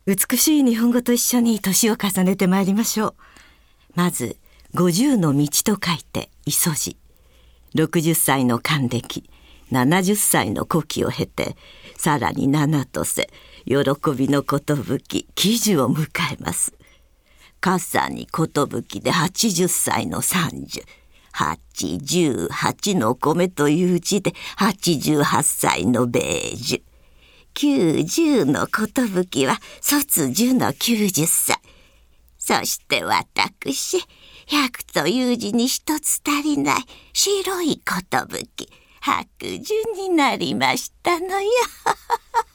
美しい日本語と一緒に年を重ねてまいりましょう。まず50の道と書いて磯路。60歳の還暦、70歳の古希を経て、さらに7とせ喜びの寿喜寿を迎えます。笠に寿で80歳の30、88の米という字で88歳の米寿、90の寿は卒寿の90歳。そして私、100という字に一つ足りない白い寿、白寿になりましたのよ。